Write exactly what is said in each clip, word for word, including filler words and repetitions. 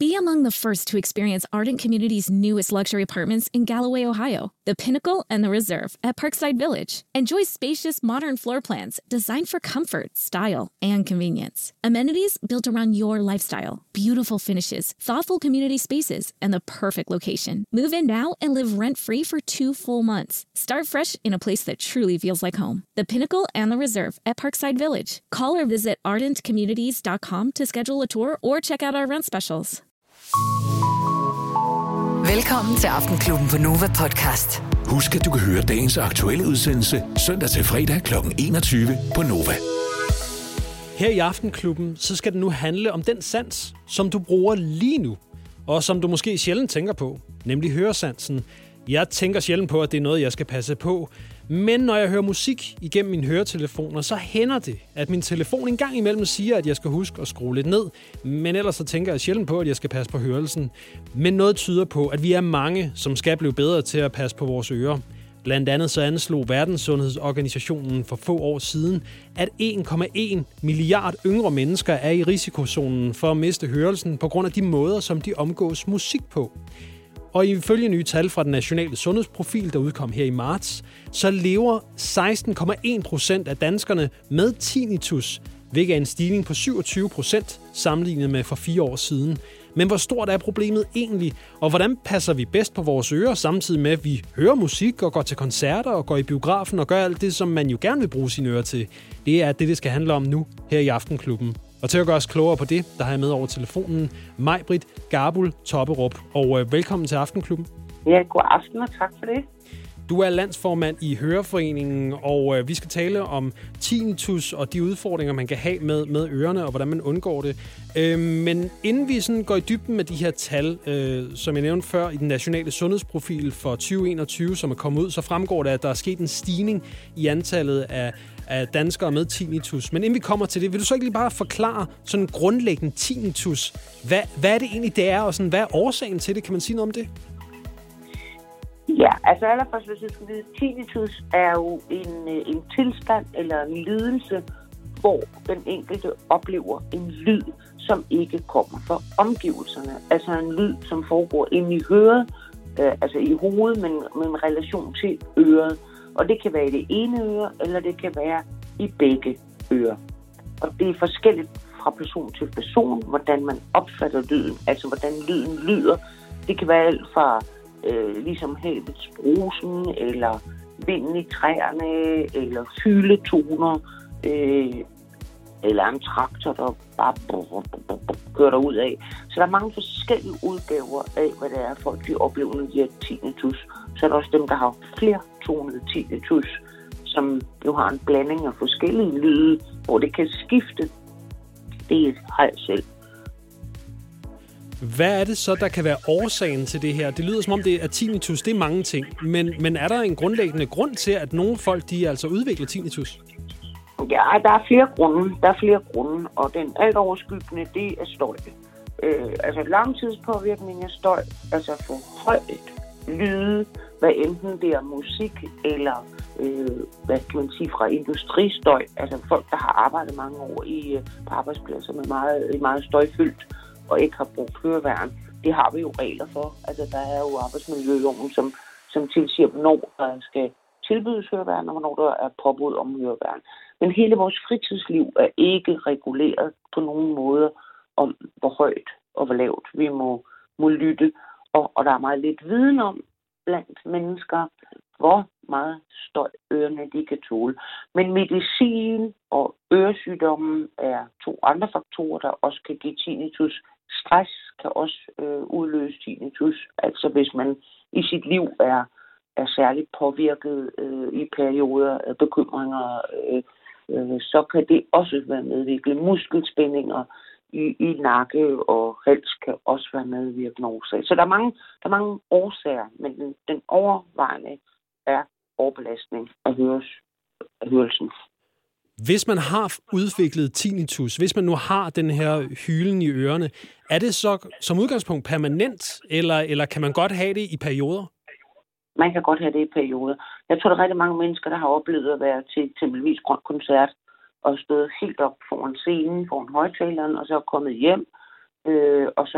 Be among the first to experience Ardent Community's newest luxury apartments in Galloway, Ohio, the Pinnacle and the Reserve at Parkside Village. Enjoy spacious, modern floor plans designed for comfort, style, and convenience. Amenities built around your lifestyle, beautiful finishes, thoughtful community spaces, and the perfect location. Move in now and live rent-free for two full months. Start fresh in a place that truly feels like home. The Pinnacle and the Reserve at Parkside Village. Call or visit ardent communities dot com to schedule a tour or check out our rent specials. Velkommen til Aftenklubben på Nova Podcast. Husk, at du kan høre dagens aktuelle udsendelse søndag til fredag klokken enogtyve på Nova. Her i Aftenklubben, så skal det nu handle om den sans, som du bruger lige nu, og som du måske sjældent tænker på, nemlig høresansen. Jeg tænker sjældent på, at det er noget, jeg skal passe på, men når jeg hører musik igennem mine høretelefoner, så hænder det, at min telefon en gang imellem siger, at jeg skal huske at skrue lidt ned, men ellers så tænker jeg sjældent på, at jeg skal passe på hørelsen. Men noget tyder på, at vi er mange, som skal blive bedre til at passe på vores ører. Blandt andet så anslog Verdenssundhedsorganisationen for få år siden, at en komma en milliard yngre mennesker er i risikozonen for at miste hørelsen på grund af de måder, som de omgås musik på. Og ifølge nye tal fra den nationale sundhedsprofil, der udkom her i marts, så lever seksten komma en procent af danskerne med tinnitus, hvilket er en stigning på syvogtyve procent sammenlignet med for fire år siden. Men hvor stort er problemet egentlig, og hvordan passer vi bedst på vores ører, samtidig med, at vi hører musik og går til koncerter og går i biografen og gør alt det, som man jo gerne vil bruge sine ører til? Det er det, det skal handle om nu her i Aftenklubben. Og til at gøre os klogere på det, der har jeg med over telefonen Maj-Britt Garbul Topperup. Og øh, velkommen til Aftenklubben. Ja, god aften og tak for det. Du er landsformand i Høreforeningen, og øh, vi skal tale om tinnitus og de udfordringer, man kan have med, med ørerne, og hvordan man undgår det. Øh, men inden vi sådan går i dybden med de her tal, øh, som jeg nævnte før i den nationale sundhedsprofil for tyve enogtyve, som er kommet ud, så fremgår det, at der er sket en stigning i antallet af, af danskere med tinnitus. Men inden vi kommer til det, vil du så ikke lige bare forklare sådan grundlæggende tinnitus? Hvad, hvad er det egentlig, det er, og sådan, hvad er årsagen til det? Kan man sige noget om det? Ja, altså allerførst, hvis jeg skal vide, tinnitus er jo en, en tilstand eller en lidelse, hvor den enkelte oplever en lyd, som ikke kommer fra omgivelserne. Altså en lyd, som foregår inde i høret, øh, altså i hovedet, men med en relation til øret. Og det kan være i det ene øre, eller det kan være i begge ører. Og det er forskelligt fra person til person, hvordan man opfatter lyden, altså hvordan lyden lyder. Det kan være alt fra Øh, ligesom havets brusen, eller vinden i træerne, eller hyletoner, øh, eller en traktor, der bare kører derud af. Så der er mange forskellige udgaver af, hvad det er, folk de oplever, når de har tinnitus. Så er der også dem, der har flertonet tinnitus, som jo har en blanding af forskellige lyde, hvor det kan skifte. Det har jeg selv. Hvad er det så, der kan være årsagen til det her? Det lyder som om, det er tinnitus, det er mange ting. Men, men er der en grundlæggende grund til, at nogle folk, de altså udvikler tinnitus? Ja, der er flere grunde. Der er flere grunde, og den alt overskyggende, det er støj. Øh, altså langtidspåvirkning af støj, altså for højt lyde, hvad enten det er musik eller øh, hvad kan man sige, fra industristøj. Altså folk, der har arbejdet mange år i, på arbejdspladser med meget, meget støjfyldt, og ikke har brugt høreværn. Det har vi jo regler for. Altså, der er jo arbejdsmiljøloven, som, som tilsiger, hvornår der skal tilbydes høreværn, og hvornår der er påbud om høreværn. Men hele vores fritidsliv er ikke reguleret på nogen måde om, hvor højt og hvor lavt vi må, må lytte. Og, og der er meget lidt viden om blandt mennesker, hvor meget støj ørerne de kan tåle. Men medicin og øresygdommen er to andre faktorer, der også kan give tinnitus. Stress kan også øh, udløse tinnitus. Altså hvis man i sit liv er, er særligt påvirket øh, i perioder af bekymringer, øh, øh, så kan det også være medvirkende. Muskelspændinger i, i nakke og hals kan også være medvirkende årsager. Så der er mange, der er mange årsager, men den, den overvejende er overbelastning af, høres, af hørelsen. Hvis man har udviklet tinnitus, hvis man nu har den her hylen i ørerne, er det så som udgangspunkt permanent, eller, eller kan man godt have det i perioder? Man kan godt have det i perioder. Jeg tror, der er rigtig mange mennesker, der har oplevet at være til eksempelvis grøn koncert, og stået helt op foran scenen, foran højtaleren, og så er kommet hjem, øh, og så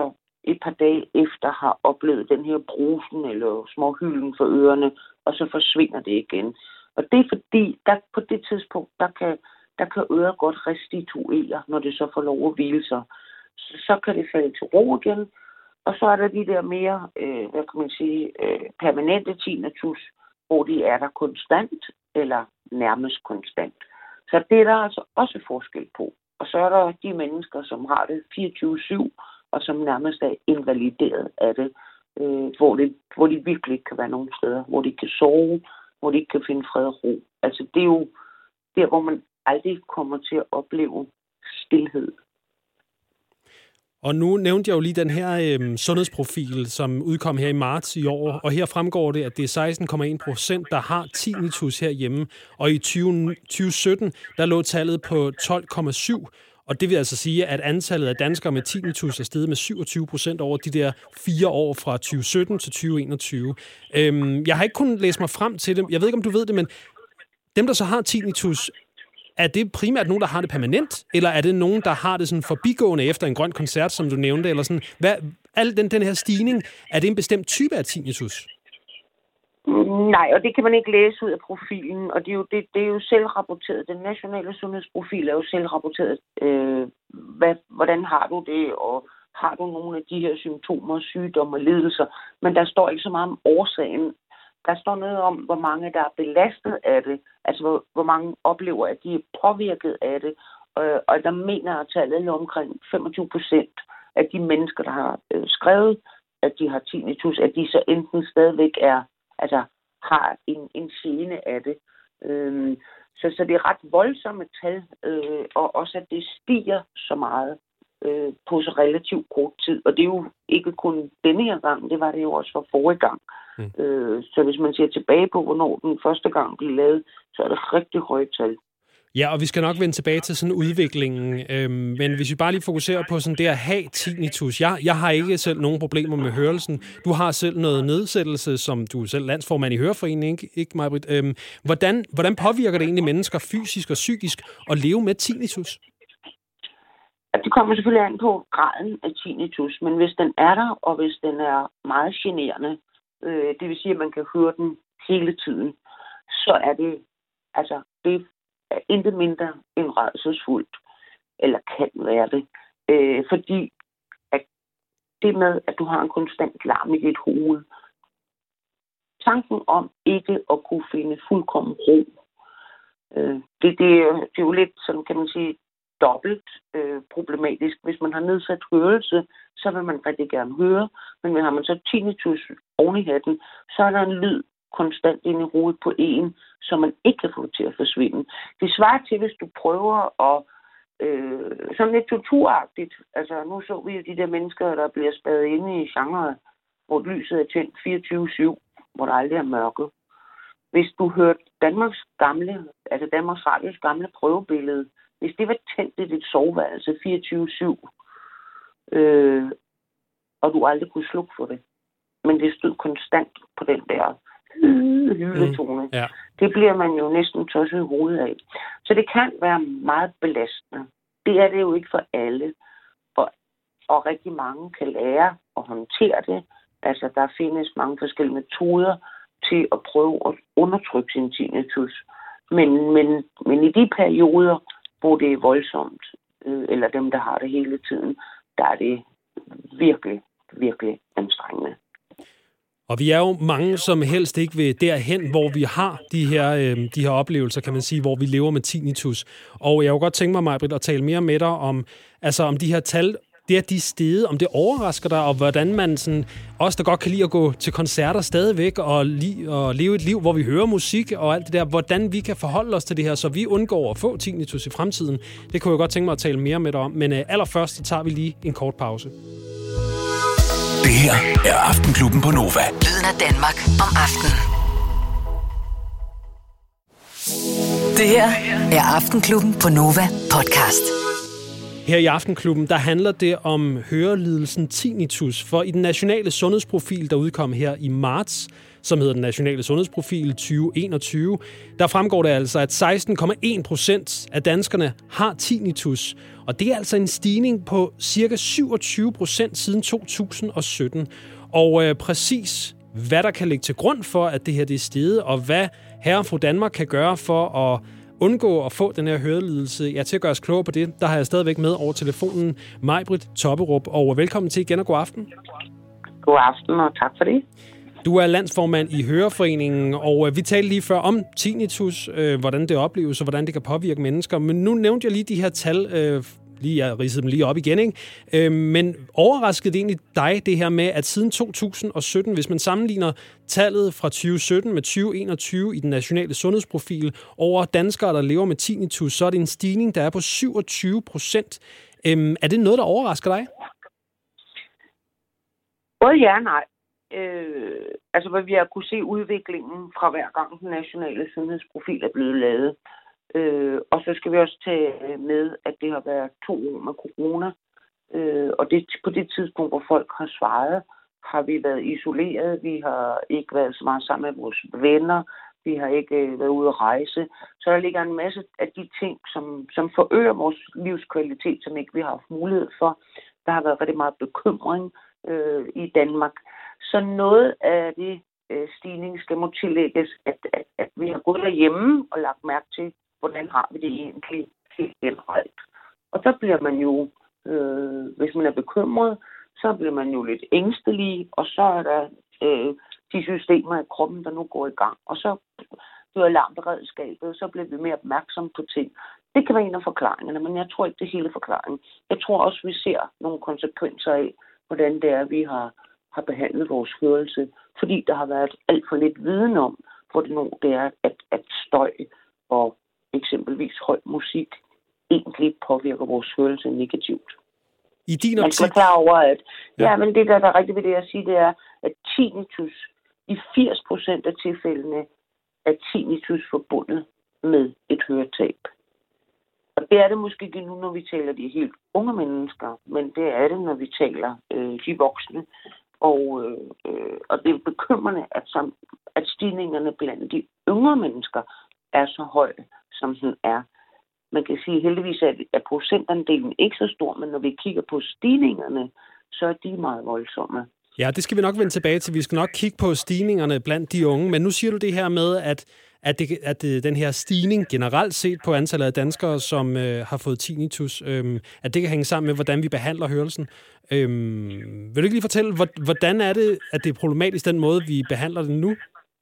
et par dage efter har oplevet den her brusen eller småhylden for ørerne, og så forsvinder det igen. Og det er fordi, der på det tidspunkt, der kan, der kan øret godt restituere, når det så får lov at hvile sig. Så, så kan det falde til ro igen. Og så er der de der mere, øh, hvad kan man sige, øh, permanente tinnitus, hvor de er der konstant, eller nærmest konstant. Så det er der altså også forskel på. Og så er der de mennesker, som har det fireogtyve syv, og som nærmest er invalideret af det, øh, hvor det, hvor de virkelig ikke kan være nogen steder, hvor de kan sove, hvor de ikke kan finde fred og ro. Altså det er jo der, hvor man aldrig kommer til at opleve stilhed. Og nu nævnte jeg jo lige den her øh, sundhedsprofil, som udkom her i marts i år, og her fremgår det, at det er seksten komma en procent, der har tinnitus herhjemme, og i tyve sytten, der lå tallet på tolv komma syv, og det vil altså sige, at antallet af danskere med tinnitus er steget med syvogtyve procent over de der fire år fra tyve sytten til tyve enogtyve. Øhm, jeg har ikke kunnet læse mig frem til det, jeg ved ikke, om du ved det, men dem, der så har tinnitus, er det primært nogen, der har det permanent, eller er det nogen, der har det sådan forbigående efter en grøn koncert, som du nævnte, eller sådan, hvad, al den, den her stigning, er det en bestemt type af tinnitus? Nej, og det kan man ikke læse ud af profilen, og det er jo, det, det er jo selvrapporteret. Den nationale sundhedsprofil er jo selvrapporteret. Øh, hvad, hvordan har du det, og har du nogle af de her symptomer, sygdomme og lidelser? Men der står ikke så meget om årsagen. Der står noget om, hvor mange der er belastet af det, altså hvor, hvor mange oplever, at de er påvirket af det, øh, og der mener at tallet omkring femogtyve procent af de mennesker, der har øh, skrevet, at de har tinnitus, at de så enten stadigvæk er, altså har en, en gene af det. Øh, så, så det er ret voldsomme tal, øh, og også at det stiger så meget øh, på så relativt kort tid. Og det er jo ikke kun denne her gang, det var det jo også for forrige gang. Mm. Øh, så hvis man ser tilbage på, hvornår den første gang blev lavet, så er det rigtig højt tal. Ja, og vi skal nok vende tilbage til sådan udviklingen, øhm, men hvis vi bare lige fokuserer på sådan det at have tinnitus. Jeg, jeg har ikke selv nogen problemer med hørelsen. Du har selv noget nedsættelse, som du er selv landsformand i Høreforeningen, ikke, ikke Maj-Britt? Øhm, hvordan, hvordan påvirker det egentlig mennesker fysisk og psykisk at leve med tinnitus? Det kommer selvfølgelig an på graden af tinnitus, men hvis den er der, og hvis den er meget generende, øh, det vil sige, at man kan høre den hele tiden, så er det, altså, det er intet mindre end rædselsfuldt, eller kan være det. Øh, fordi at det med, at du har en konstant larm i dit hoved, tanken om ikke at kunne finde fuldkommen ro, øh, det, det, det er jo lidt, sådan kan man sige, dobbelt øh, problematisk. Hvis man har nedsat hørelse, så vil man rigtig gerne høre, men har man så tinnitus oven i hatten, så er der en lyd konstant inde i hovedet på en, som man ikke kan få til at forsvinde. Det svarer til, hvis du prøver at øh, sådan lidt torturagtigt, altså nu så vi jo de der mennesker, der bliver spadet inde i genre, hvor lyset er tændt fireogtyve syv, hvor der aldrig er mørke. Hvis du hørte Danmarks gamle, altså Danmarks Radios gamle prøvebillede, hvis det var tændt i dit soveværelse fireogtyve syv, øh, og du aldrig kunne slukke for det, men det stod konstant på den der hyletone, mm, yeah. Det bliver man jo næsten tosset i hovedet af. Så det kan være meget belastende. Det er det jo ikke for alle, for, og rigtig mange kan lære at håndtere det. Altså, der findes mange forskellige metoder til at prøve at undertrykke sin tinnitus. Men, men, men i de perioder, hvor det er voldsomt, øh, eller dem, der har det hele tiden, der er det virkelig, virkelig anstrengende. Og vi er jo mange, som helst ikke vil derhen, hvor vi har de her, øh, de her oplevelser, kan man sige, hvor vi lever med tinnitus. Og jeg kunne godt tænke mig, Maj-Britt, at tale mere med dig om, altså om de her tal, det er de steder, om det overrasker dig, og hvordan man sådan, også der godt kan lide at gå til koncerter stadigvæk, og, li- og leve et liv, hvor vi hører musik og alt det der, hvordan vi kan forholde os til det her, så vi undgår at få tinnitus i fremtiden. Det kunne jeg godt tænke mig at tale mere med dig om, men øh, allerførst så tager vi lige en kort pause. Det her er Aftenklubben på Nova. Lyden af Danmark om aftenen. Det her er Aftenklubben på Nova podcast. Her i Aftenklubben, der handler det om hørelidelsen tinnitus, for i den nationale sundhedsprofil, der udkom her i marts, som hedder den nationale sundhedsprofil tyve enogtyve, der fremgår det altså, at seksten komma en procent af danskerne har tinnitus, og det er altså en stigning på cirka syvogtyve procent siden to tusind og sytten. Og øh, præcis hvad der kan ligge til grund for, at det her det er steget, og hvad herre og fru Danmark kan gøre for at undgå at få den her hørelidelse. Ja, til at gøre os klogere på det, der har jeg stadigvæk med over telefonen Maj-Britt Topperup, og velkommen til igen og god aften. God aften, og tak for det. Du er landsformand i Høreforeningen, og vi talte lige før om tinnitus, øh, hvordan det opleves, og hvordan det kan påvirke mennesker. Men nu nævnte jeg lige de her tal, øh, lige jeg ridsede dem lige op igen, ikke? Øh, men overraskede det egentlig dig, det her med, at siden to tusind og sytten, hvis man sammenligner tallet fra tyve sytten med tyve enogtyve i den nationale sundhedsprofil over danskere, der lever med tinnitus, så er det en stigning, der er på syvogtyve procent. Øh, er det noget, der overrasker dig? Både ja og nej. Øh, altså, hvad vi har kunne se udviklingen fra hver gang den nationale sundhedsprofil er blevet lavet. Øh, og så skal vi også tage med, at det har været to år med corona. Øh, og det på det tidspunkt, hvor folk har svaret, har vi været isoleret. Vi har ikke været så meget sammen med vores venner. Vi har ikke øh, været ude at rejse. Så der ligger en masse af de ting, som, som forøger vores livskvalitet, som ikke vi har haft mulighed for. Der har været rigtig meget bekymring øh, i Danmark. Så noget af det øh, stigning skal må tillægges, at, at, at vi har gået derhjemme og lagt mærke til, hvordan har vi det egentlig helt generelt. Og så bliver man jo, øh, hvis man er bekymret, så bliver man jo lidt ængstelig, og så er der øh, de systemer i kroppen, der nu går i gang. Og så bliver alarmberedskabet, så bliver vi mere opmærksomme på ting. Det kan være en af forklaringerne, men jeg tror ikke, det er hele forklaringen. Jeg tror også, vi ser nogle konsekvenser af, hvordan det er, vi har har behandlet vores hørelse, fordi der har været alt for lidt viden om, hvor det nu det er, at, at støj og eksempelvis høj musik egentlig påvirker vores hørelse negativt. I din Man skal klar over, at ja. Ja, men det der, der er rigtigt ved det at sige, det er, at tinnitus i firs procent af tilfældene er tinnitus forbundet med et høretab. Og det er det måske ikke nu, når vi taler de helt unge mennesker, men det er det, når vi taler øh, de voksne. Og, øh, og det er bekymrende, at, som, at stigningerne blandt de yngre mennesker er så høje, som den er. Man kan sige heldigvis, at, at procentandelen ikke så stor, men når vi kigger på stigningerne, så er de meget voldsomme. Ja, det skal vi nok vende tilbage til. Vi skal nok kigge på stigningerne blandt de unge. Men nu siger du det her med, at, at, det, at det, den her stigning generelt set på antallet af danskere, som øh, har fået tinnitus, øh, at det kan hænge sammen med, hvordan vi behandler hørelsen. Øh, vil du ikke lige fortælle, hvordan er det, at det er problematisk, den måde, vi behandler det nu?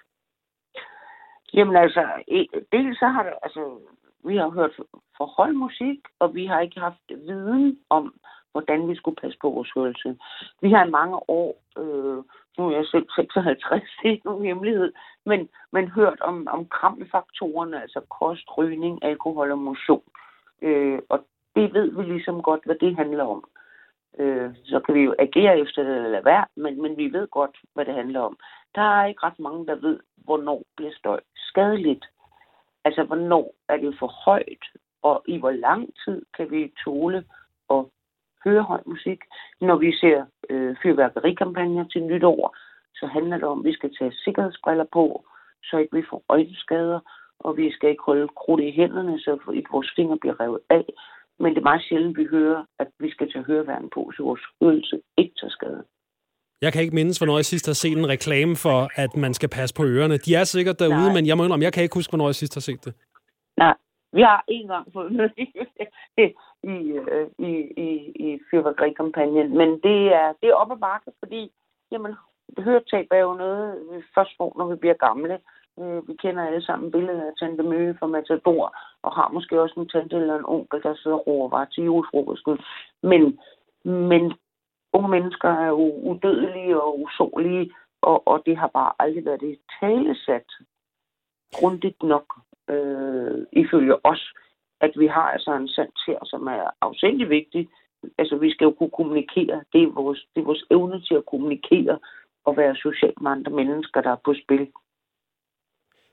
Jamen altså, dels så har det, altså, vi har hørt for høj musik, og vi har ikke haft viden om, hvordan vi skulle passe på vores hørelse. Vi har i mange år, øh, nu er jeg selv seksoghalvtreds, det er ikke nogen hemmelighed, men, men hørt om, om kramfaktorerne, altså kost, rygning, alkohol og motion. Øh, og det ved vi ligesom godt, hvad det handler om. Øh, så kan vi jo agere efter det eller lade være, men, men vi ved godt, hvad det handler om. Der er ikke ret mange, der ved, hvornår bliver støj skadeligt. Altså, hvornår er det for højt, og i hvor lang tid kan vi tåle at høre høj musik. Når vi ser øh, fyrværkerikampagner til nytår, så handler det om, at vi skal tage sikkerhedsbriller på, så ikke vi får øjenskader, og vi skal ikke holde krudt i hænderne, så vores fingre bliver revet af. Men det er meget sjældent, vi hører, at vi skal tage høreværn på, så vores hørelse ikke tager skade. Jeg kan ikke mindes, hvornår jeg sidst har set en reklame for, at man skal passe på ørerne. De er sikkert derude, Nej. men jeg må indrømme, jeg kan ikke huske, hvornår jeg sidst har set det. Nej, vi har en gang fået noget i, i, i, i fyrværkerikampagnen, men det er, det er op ad bakke, fordi jamen, høretab er jo noget, vi først får, når vi bliver gamle. Vi kender alle sammen billeder af Tante Møge fra Matador, og har måske også en tante eller en onkel, der sidder og råber bare til julefrokosten. Men, men unge mennesker er jo udødelige og usårlige, og, og det har bare aldrig været det talesat grundigt nok, øh, ifølge os, at vi har altså en sans her, som er afsindig vigtig. Altså, vi skal jo kunne kommunikere. Det er vores, det er vores evne til at kommunikere og være socialt med andre mennesker, der er på spil.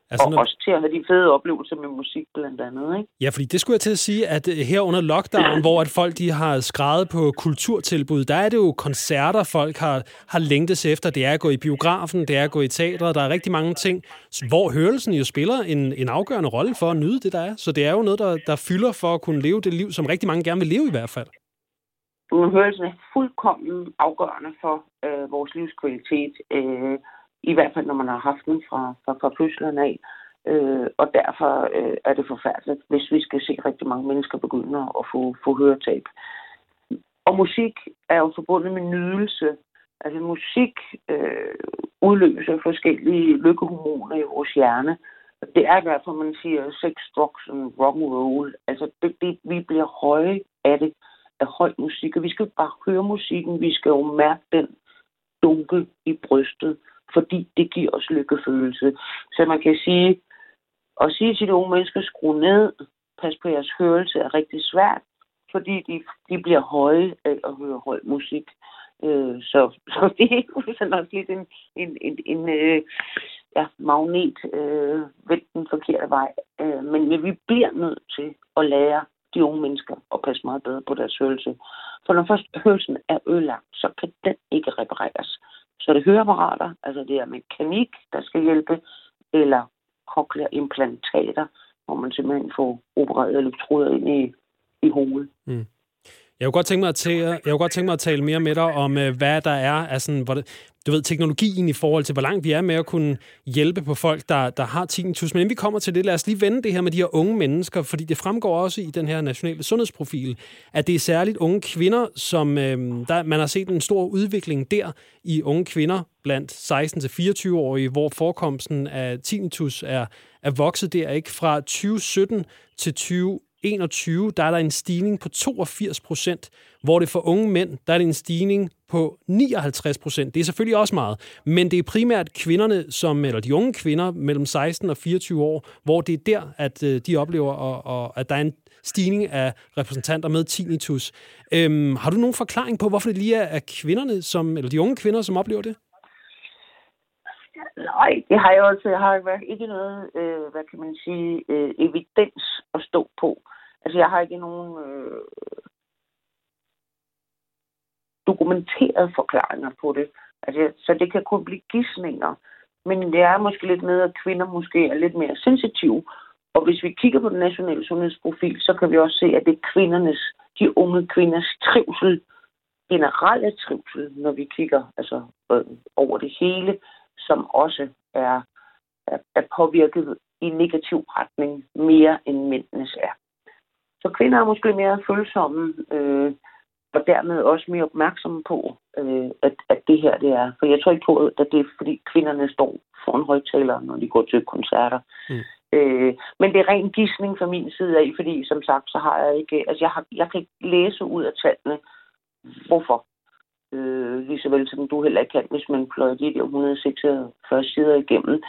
Altså, og når... også til at have de fede oplevelser med musik blandt andet, ikke? Ja, fordi det skulle jeg til at sige, at her under lockdown, hvor at folk de har skrevet på kulturtilbud, der er det jo koncerter, folk har, har længtes efter. Det er at gå i biografen, det er at gå i teatret. Der er rigtig mange ting, hvor hørelsen jo spiller en, en afgørende rolle for at nyde det, der er. Så det er jo noget, der, der fylder for at kunne leve det liv, som rigtig mange gerne vil leve i hvert fald. Hørelsen er fuldkommen afgørende for øh, vores livskvalitet. Øh, I hvert fald, når man har haft den fra, fra, fra fødslen af. Øh, og derfor øh, er det forfærdeligt, hvis vi skal se rigtig mange mennesker begynde at få, få høretab. Og musik er jo forbundet med nydelse. Altså musik øh, udløser forskellige lykkehormoner i vores hjerne. Og det er derfor, man siger sex, drugs and rock and roll. Altså det, det, vi bliver høje af det, af høj musik. Og vi skal bare høre musikken. Vi skal jo mærke den dunke i brystet, fordi det giver os lykkefølelse. Så man kan sige, at sige til de unge mennesker, skru ned, pas på jeres hørelse, er rigtig svært, fordi de, de bliver høje af at høre høj musik. Øh, så, så det er jo sådan også lidt en, en, en, en øh, ja, magnet øh, ved den forkerte vej. Øh, men vi bliver nødt til at lære de unge mennesker at passe meget bedre på deres hørelse. For når først hørelsen er ødelagt, så kan den ikke repareres. Så det høreapparater, altså det er mekanik, der skal hjælpe, eller cochlear-implantater, hvor man simpelthen får opereret elektroder ind i, i hovedet. Mm. Jeg kunne godt tænke mig at tale, jeg kunne godt tænke mig at tale mere med dig om, hvad der er af sådan, hvor det, du ved, teknologien i forhold til, hvor langt vi er med at kunne hjælpe på folk, der, der har tinnitus. Men inden vi kommer til det, lad os lige vende det her med de her unge mennesker, fordi det fremgår også i den her nationale sundhedsprofil, at det er særligt unge kvinder, som øh, der, man har set en stor udvikling der i unge kvinder blandt seksten til fireogtyve-årige, hvor forekomsten af tinnitus er, er vokset der, ikke? Fra tyve sytten til tyve enogtyve, der er der en stigning på toogfirs procent, hvor det for unge mænd, der er det en stigning på nioghalvtreds procent. Det er selvfølgelig også meget, men det er primært kvinderne, som, eller de unge kvinder mellem seksten og fireogtyve år, hvor det er der, at de oplever, og, og, at der er en stigning af repræsentanter med tinnitus. Øhm, har du nogen forklaring på, hvorfor det lige er kvinderne, som, eller de unge kvinder, som oplever det? Nej, det har jeg også. Jeg har ikke noget, øh, hvad kan man sige, øh, evidens at stå på. Altså, jeg har ikke nogen øh, dokumenterede forklaringer på det. Altså, så det kan kun blive gidsninger. Men det er måske lidt med, at kvinder måske er lidt mere sensitive. Og hvis vi kigger på den nationale sundhedsprofil, så kan vi også se, at det er kvindernes, de unge kvinders trivsel, generelle trivsel, når vi kigger altså, øh, over det hele, som også er, er, er påvirket i negativ retning mere end mændenes er. Så kvinder er måske mere følsomme, øh, og dermed også mere opmærksomme på, øh, at, at det her det er. For jeg tror ikke på, at det er, fordi kvinderne står foran højtalere, når de går til koncerter. Mm. Øh, men det er ren gidsning fra min side af, fordi som sagt, så har jeg ikke, altså jeg, har, jeg kan ikke læse ud af tallene, hvorfor. Øh, lige så vel som du heller ikke kan, hvis man pløjer de der et hundrede og seksogfyrre sider igennem.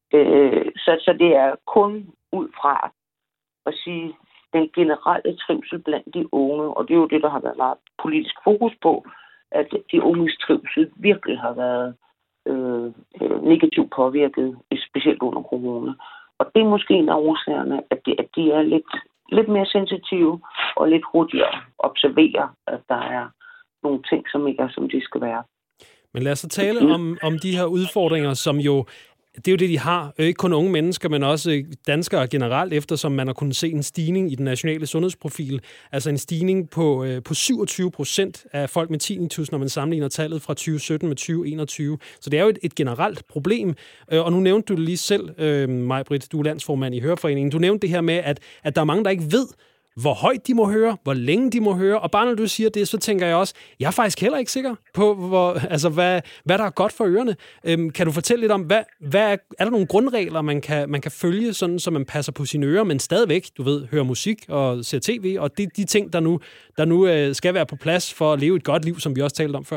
Øh, så, så det er kun ud fra at sige den generelle trivsel blandt de unge, og det er jo det, der har været meget politisk fokus på, at de unges trivsel virkelig har været øh, negativt påvirket, specielt under corona. Og det er måske en af årsagerne, at de, at de er lidt, lidt mere sensitive og lidt hurtigere observerer, at der er nogle ting, som ikke er, som de skal være. Men lad os så tale om, om de her udfordringer, som jo, det er jo det, de har. Ikke kun unge mennesker, men også danskere generelt, eftersom man har kunnet se en stigning i den nationale sundhedsprofil. Altså en stigning på, på syvogtyve procent af folk med tinnitus, når man sammenligner tallet fra tyve sytten med tyve enogtyve. Så det er jo et, et generelt problem. Og nu nævnte du det lige selv, øh, Maj-Britt, du er landsformand i Høreforeningen. Du nævnte det her med, at, at der er mange, der ikke ved, hvor højt de må høre, hvor længe de må høre. Og bare når du siger det, så tænker jeg også, jeg er faktisk heller ikke sikker på, hvor, altså, hvad, hvad der er godt for ørerne. Øhm, kan du fortælle lidt om, hvad, hvad er, er der nogle grundregler, man kan, man kan følge, sådan, så man passer på sine ører, men stadigvæk, du ved, hører musik og ser tv, og det er de ting, der nu, der nu øh, skal være på plads for at leve et godt liv, som vi også talte om før?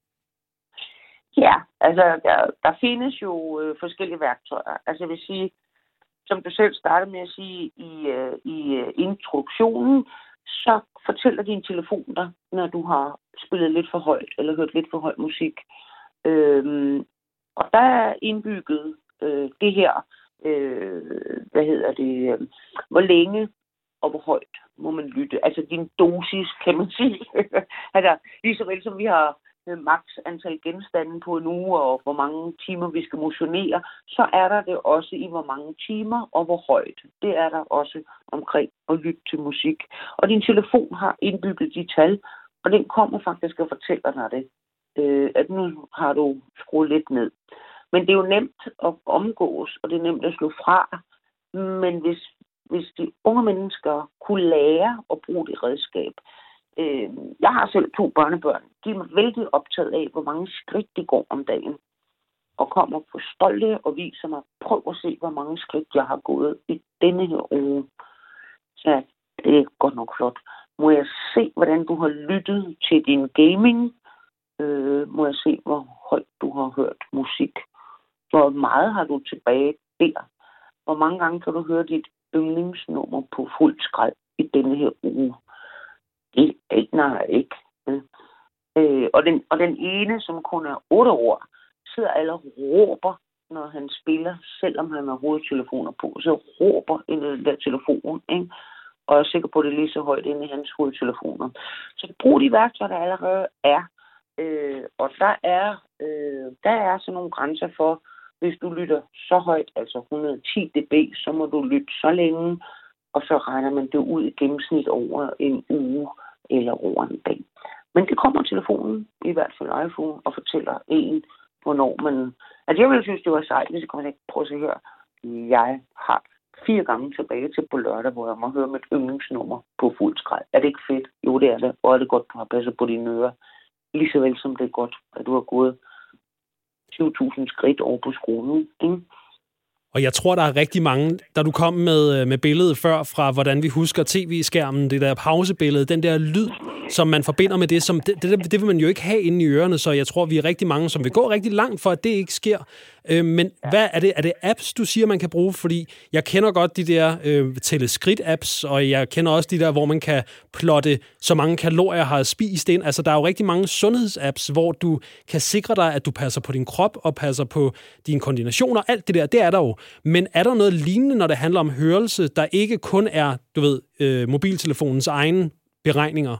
Ja, altså, der, der findes jo øh, forskellige værktøjer. Altså, jeg vil sige, som du selv startede med at sige i, uh, i uh, introduktionen, så fortæller din telefon dig, når du har spillet lidt for højt, eller hørt lidt for høj musik. Øhm, og der er indbygget øh, det her øh, hvad hedder det, øh, hvor længe og hvor højt må man lytte. Altså din dosis, kan man sige. Altså, lige så vel som vi har maks antal genstande på en uge, og hvor mange timer vi skal motionere, så er der det også i, hvor mange timer og hvor højt. Det er der også omkring at lytte til musik. Og din telefon har indbygget de tal, og den kommer faktisk og fortæller dig det, øh, at nu har du skruet lidt ned. Men det er jo nemt at omgås, og det er nemt at slå fra. Men hvis, hvis de unge mennesker kunne lære at bruge det redskab. Øh, jeg har selv to børnebørn. De er vældig optaget af, hvor mange skridt de går om dagen. Og kommer på stolte og viser mig, prøv at se, hvor mange skridt jeg har gået i denne her uge. Så det er godt nok flot. Må jeg se, hvordan du har lyttet til din gaming? Øh, må jeg se, hvor højt du har hørt musik? Hvor meget har du tilbage der? Hvor mange gange kan du høre dit yndlingsnummer på fuld skrald i denne her uge? Det aner jeg ikke. Øh, og, den, og den ene, som kun er otte år, sidder alle og råber, når han spiller, selvom han har hovedtelefoner på. Så råber i den der telefon, ikke? Og jeg er sikker på, at det er lige så højt inde i hans hovedtelefoner. Så brug de værktøjer, der allerede er. Øh, og der er, øh, der er sådan nogle grænser for, hvis du lytter så højt, altså et hundrede og ti decibel, så må du lytte så længe, og så regner man det ud i gennemsnit over en uge eller over en dag. Men det kommer telefonen, i hvert fald iPhone, og fortæller en, hvornår man... Altså jeg ville synes, det var sejt, hvis jeg kommer til at prøve at se her. Jeg har fire gange tilbage til på lørdag, hvor jeg må høre mit yndlingsnummer på fuld skrald. Er det ikke fedt? Jo, det er det. Og er det godt, du har passet på dine ører. Lige så vel som det er godt, at du har gået tyve tusind skridt over på skolen. Ikke? Og jeg tror, der er rigtig mange, da du kom med, med billedet før fra, hvordan vi husker tv-skærmen, det der pausebillede, den der lyd, som man forbinder med det, som det, det, det vil man jo ikke have inde i ørerne, så jeg tror, vi er rigtig mange, som vil gå rigtig langt for, at det ikke sker. Øh, men ja. hvad er det? Er det apps, du siger, man kan bruge? Fordi jeg kender godt de der øh, tælle-skridt-apps, og jeg kender også de der, hvor man kan plotte, så mange kalorier har spist ind. Altså, der er jo rigtig mange sundhedsapps, hvor du kan sikre dig, at du passer på din krop og passer på dine koordinationer. Alt det der, det er der jo. Men er der noget lignende, når det handler om hørelse, der ikke kun er, du ved, øh, mobiltelefonens egne beregninger?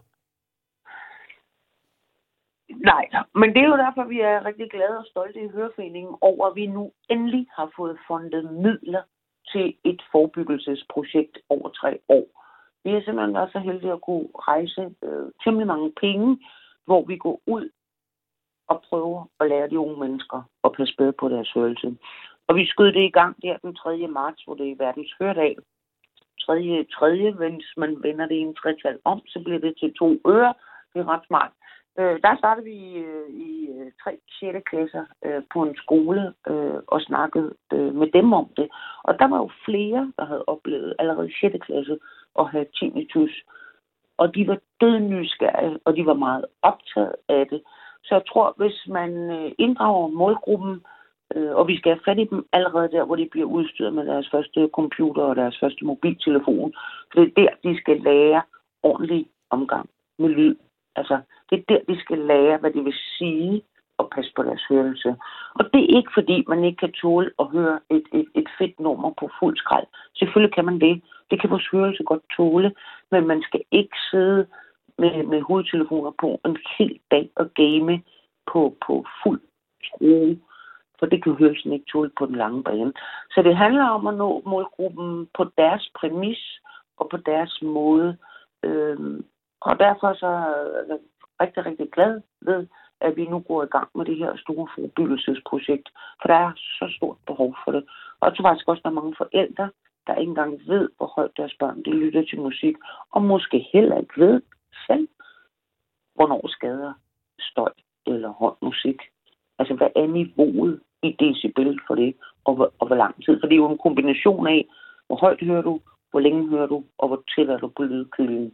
Nej, men det er jo derfor, vi er rigtig glade og stolte i Høreforeningen over, at vi nu endelig har fået fundet midler til et forebyggelsesprojekt over tre år. Vi har simpelthen været så heldige at kunne rejse øh, temmelig mange penge, hvor vi går ud og prøver at lære de unge mennesker at passe bedre på deres hørelse. Og vi skød det i gang der den tredje marts, hvor det er verdens høredag. tredje tredje hvis man vender det i en tretal om, så bliver det til to ører. Det er ret smart. Øh, der startede vi øh, i øh, tre sjette klasser øh, på en skole øh, og snakkede øh, med dem om det. Og der var jo flere, der havde oplevet allerede i sjette klasse at have tinnitus. Og de var dødnysgerrige, og de var meget optaget af det. Så jeg tror, hvis man øh, inddrager målgruppen, øh, og vi skal have fat i dem allerede der, hvor de bliver udstyret med deres første computer og deres første mobiltelefon, for det er der, de skal lære ordentlig omgang med lyd. Altså, det er der, de skal lære, hvad det vil sige at passe på deres hørelse. Og det er ikke, fordi man ikke kan tåle at høre et, et, et fedt nummer på fuld skrald. Selvfølgelig kan man det. Det kan vores hørelse godt tåle, men man skal ikke sidde med, med hovedtelefoner på en hel dag og game på, på fuld skrue, for det kan hørelsen ikke tåle på den lange bane. Så det handler om at nå målgruppen på deres præmis og på deres måde. Øhm, Og derfor så er jeg rigtig, rigtig glad ved, at vi nu går i gang med det her store forebyggelsesprojekt. For der er så stort behov for det. Og jeg tror faktisk også, at der er mange forældre, der ikke engang ved, hvor højt deres børn de lytter til musik. Og måske heller ikke ved selv, hvornår skader støj eller høj musik. Altså, hvad er niveauet i decibel for det, og hvor, og hvor lang tid? For det er jo en kombination af, hvor højt hører du, hvor længe hører du, og hvor tæt er du på lydkilden.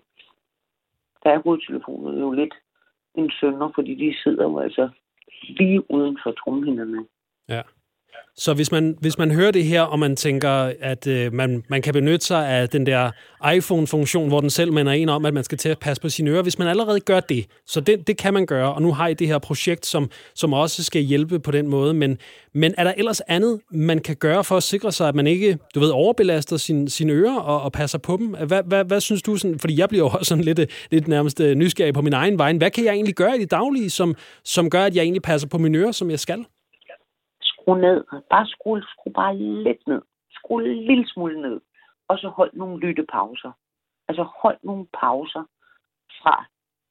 Der er hovedtelefoner jo lidt en sønder, fordi de sidder jo altså lige uden for tromhinderne. Ja. Så hvis man, hvis man hører det her, og man tænker, at øh, man, man kan benytte sig af den der iPhone-funktion, hvor den selv minder en om, at man skal til at passe på sine ører, hvis man allerede gør det, så det, det kan man gøre, og nu har I det her projekt, som, som også skal hjælpe på den måde, men, men er der ellers andet, man kan gøre for at sikre sig, at man ikke, du ved, overbelaster sin, sine ører og, og passer på dem? Hvad, hvad, hvad synes du, sådan, fordi jeg bliver jo også sådan lidt, lidt nærmest nysgerrig på min egen vej. Hvad kan jeg egentlig gøre i det daglige, som, som gør, at jeg egentlig passer på mine ører, som jeg skal? Skru ned. Bare skru, skru bare lidt ned. Skru en lille smule ned. Og så hold nogle lyttepauser. Altså hold nogle pauser fra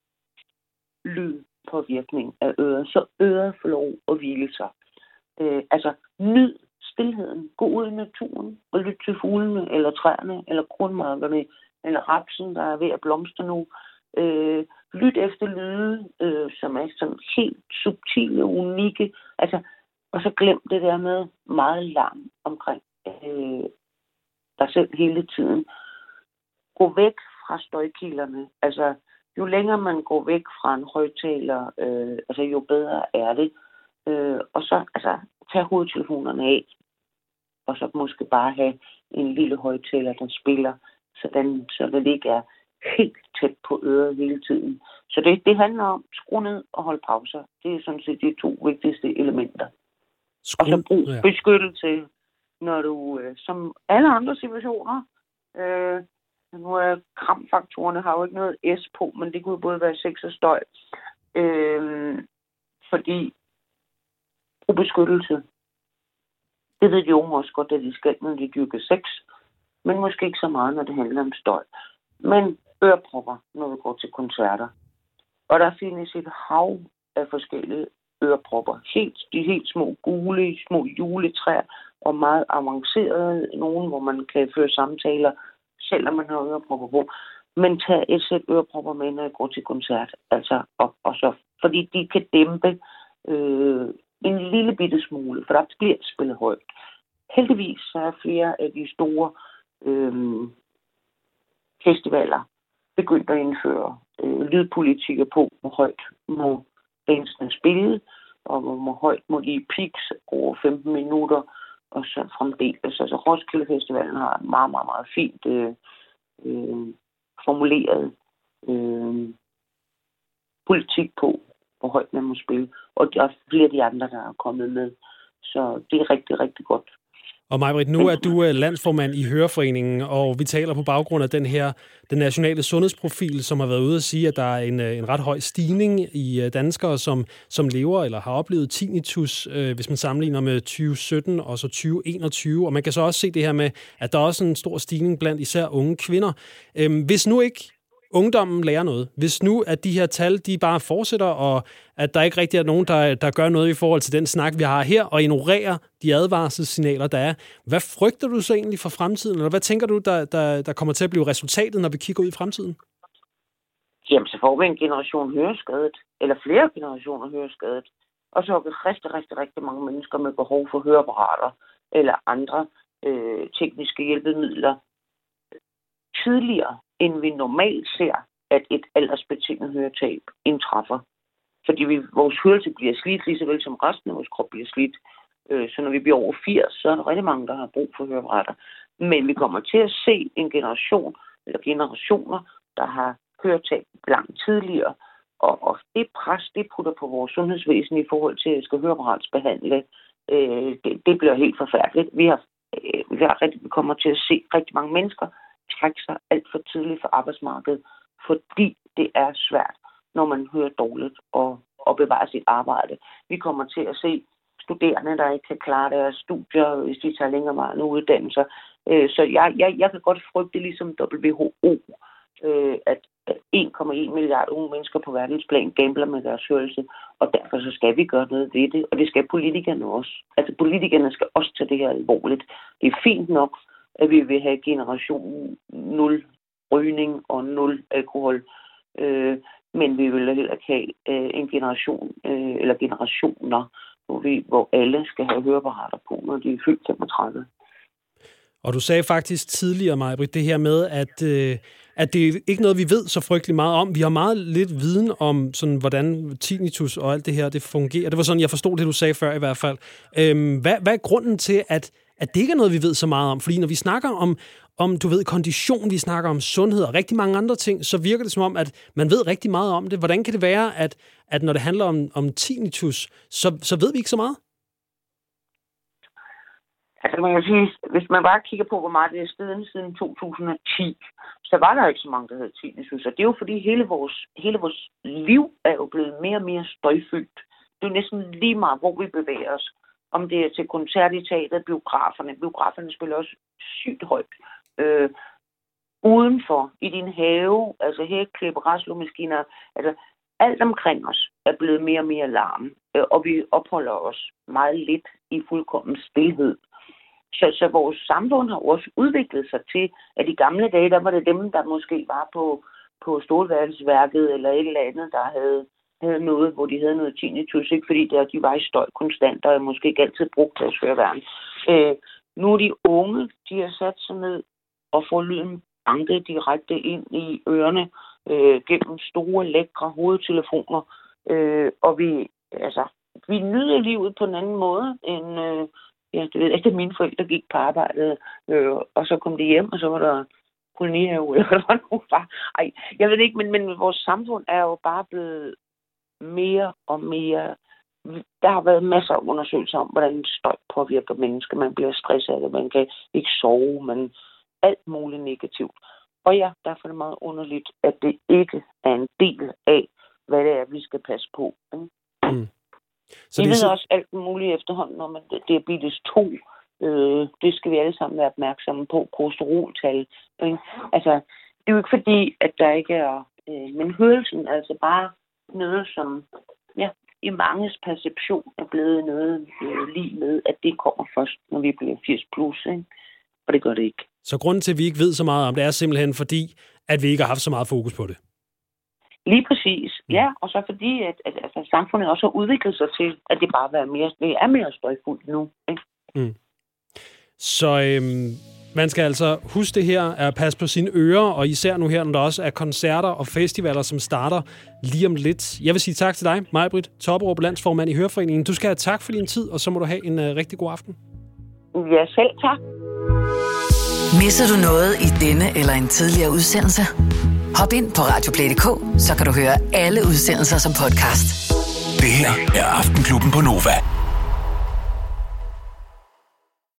lydpåvirkning af øret, så øret får lov at hvile sig. Øh, altså nyd stilheden. Gå ud i naturen og lyt til fuglene, eller træerne, eller kronmarkerne, eller rapsen, der er ved at blomstre nu. Øh, lyt efter lyde, øh, som er sådan helt subtile, unikke. Altså, og så glem det der med meget larm omkring øh, dig selv hele tiden. Gå væk fra støjkilderne. Altså, jo længere man går væk fra en højttaler, øh, altså, jo bedre er det. Øh, og så altså, tag hovedtelefonerne af, og så måske bare have en lille højttaler, der spiller, sådan, så det ikke er helt tæt på øret hele tiden. Så det, det handler om skru ned og holde pauser. Det er sådan set de to vigtigste elementer. Skru, og så brug ja. beskyttelse, når du, øh, som alle andre situationer, øh, nu er kramfaktorerne har jo ikke noget S på, men det kunne både være sex og støj. Øh, fordi brug beskyttelse. Det ved de unge også godt, at de skal, når de dyrker sex, men måske ikke så meget, når det handler om støj. Men ørepropper, når vi går til koncerter. Og der findes et hav af forskellige ørepropper. Helt, de helt små gule, små juletræer og meget avancerede. Nogle, hvor man kan føre samtaler, selvom man har ørepropper på. Men tag et sæt ørepropper med, når jeg går til koncert. Altså, og, og så, fordi de kan dæmpe øh, en lille bitte smule, for der bliver spillet højt. Heldigvis så er flere af de store øh, festivaler begyndt at indføre øh, lydpolitikker på, hvor højt må dansene spille, og hvor højt må de peaks over femten minutter, og så fremdeles. Altså Roskilde Festivalen har en meget, meget, meget fint øh, øh, formuleret øh, politik på, hvor højt man må spille. Og der er flere af de andre, der er kommet med. Så det er rigtig, rigtig godt. Og Maj-Britt, nu er du landsformand i Høreforeningen, og vi taler på baggrund af den her, den nationale sundhedsprofil, som har været ude at sige, at der er en, en ret høj stigning i danskere, som, som lever eller har oplevet tinnitus, øh, hvis man sammenligner med tyve sytten og så tyve enogtyve. Og man kan så også se det her med, at der er også en stor stigning blandt især unge kvinder. Øh, hvis nu ikke ungdommen lærer noget, hvis nu at de her tal, de bare fortsætter, og at der ikke rigtig er nogen, der, der gør noget i forhold til den snak, vi har her, og ignorerer de advarselssignaler, der er. Hvad frygter du så egentlig for fremtiden? Eller hvad tænker du, der, der, der kommer til at blive resultatet, når vi kigger ud i fremtiden? Jamen, så får vi en generation høreskadet, eller flere generationer høreskadet, og så har vi rigtig, rigtig, rigtig mange mennesker med behov for høreapparater, eller andre øh, tekniske hjælpemidler, tidligere end vi normalt ser, at et aldersbetinget høretab indtræffer. Fordi vi, vores hørelse bliver slidt, lige så vel som resten af vores krop bliver slidt. Øh, så når vi bliver over firs, så er der rigtig mange, der har brug for høreapparater. Men vi kommer til at se en generation, eller generationer, der har høretab langt tidligere. Og, og det pres, det putter på vores sundhedsvæsen i forhold til, at jeg skal høreapparatsbehandle, øh, det, det bliver helt forfærdeligt. Vi har, øh, vi har rigtig, vi kommer til at se rigtig mange mennesker trække sig alt for tidligt fra arbejdsmarkedet, fordi det er svært, når man hører dårligt og, og bevarer sit arbejde. Vi kommer til at se studerende, der ikke kan klare deres studier, hvis de tager længerevarende uddannelser. Så jeg, jeg, jeg kan godt frygte, ligesom W H O, at en komma en milliard unge mennesker på verdensplan gambler med deres hørelse, og derfor så skal vi gøre noget ved det, og det skal politikerne også. Altså politikerne skal også tage det her alvorligt. Det er fint nok, at vi vil have generation nul rygning og nul alkohol. Øh, men vi vil heller ikke have øh, en generation øh, eller generationer, hvor, vi, hvor alle skal have høreapparater på, når de er fyldt femogtredive. Og du sagde faktisk tidligere, Maj-Britt, det her med, at, øh, at det er ikke noget, vi ved så frygtelig meget om. Vi har meget lidt viden om, sådan, hvordan tinnitus og alt det her det fungerer. Det var sådan, jeg forstod det, du sagde før i hvert fald. Øhm, hvad, hvad er grunden til, at, at det ikke er noget, vi ved så meget om? Fordi når vi snakker om, om, du ved, kondition, vi snakker om sundhed og rigtig mange andre ting, så virker det som om, at man ved rigtig meget om det. Hvordan kan det være, at, at når det handler om, om tinnitus, så, så ved vi ikke så meget? Altså man kan sige, hvis man bare kigger på, hvor meget det er stedet siden to tusind og ti, så var der ikke så mange, der havde tinnitus. Og det er jo fordi, hele vores, hele vores liv er jo blevet mere og mere støjfyldt. Det er jo næsten lige meget, hvor vi bevæger os. Om det er til koncert i teateret, biograferne. Biograferne spiller også sygt højt. Øh, udenfor, i din have, altså hækklipper, græsslåmaskiner, altså alt omkring os er blevet mere og mere larm. Øh, og vi opholder os meget lidt i fuldkommen stilhed. Så, så vores samfund har også udviklet sig til, at i gamle dage, der var det dem, der måske var på, på stålværelsesværket eller et eller andet, der havde, havde noget, hvor de havde noget tinnitus, ikke? Fordi der, de var i støj konstant, og måske ikke altid brugt deres høreværn. Øh, nu er de unge, de har sat sig ned og får lyden banket direkte ind i ørerne øh, gennem store, lækre hovedtelefoner. Øh, og vi, altså, vi nyder livet på en anden måde end... Øh, Ja, det ved ikke, at mine forældre gik på arbejde, øh, og så kom de hjem, og så var der kolonihave, eller hvad der nu var. Ej, jeg ved ikke, men, men vores samfund er jo bare blevet mere og mere... Der har været masser af undersøgelser om, hvordan støj påvirker mennesker. Man bliver stresset, man kan ikke sove, men alt muligt negativt. Og ja, derfor er det meget underligt, at det ikke er en del af, hvad det er, vi skal passe på. Ikke? Mm. Så vi det ved så... også alt muligt efterhånden om, at diabetes to, øh, det skal vi alle sammen være opmærksomme på, kolesteroltal. Øh, altså, det er jo ikke fordi, at der ikke er... Øh, men hørelsen er altså bare noget, som ja, i manges perception er blevet noget øh, lige med, at det kommer først, når vi bliver firs plus, ikke? Og det gør det ikke. Så grunden til, at vi ikke ved så meget om det, er simpelthen fordi, at vi ikke har haft så meget fokus på det? Lige præcis, ja. Og så fordi, at, at, at samfundet også har udviklet sig til, at det bare er mere, det er mere støjfuldt nu. Ikke? Mm. Så øhm, man skal altså huske det her, at passe på sine ører, og især nu her, når der også er koncerter og festivaler, som starter lige om lidt. Jeg vil sige tak til dig, Maj-Britt Topperup, landsformand i Høreforeningen. Du skal have tak for din tid, og så må du have en uh, rigtig god aften. Ja, selv tak. Misser du noget i denne eller en tidligere udsendelse? Hop ind på radioplay punktum d k, så kan du høre alle udsendelser som podcast. Det her er Aftenklubben på Nova.